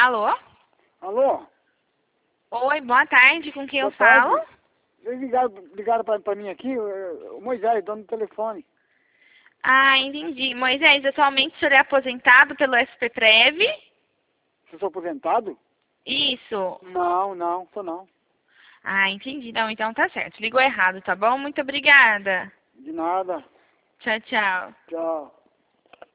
Alô? Alô? Oi, boa tarde, com quem eu Boa tarde. falo? Vocês ligaram pra mim aqui, o Moisés, dono do telefone. Ah, entendi. Moisés, atualmente o senhor é aposentado pelo SPPrev? Você sou aposentado? Isso. Não, sou não. Ah, entendi. Não, então tá certo. Ligou errado, tá bom? Muito obrigada. De nada. Tchau, tchau. Tchau.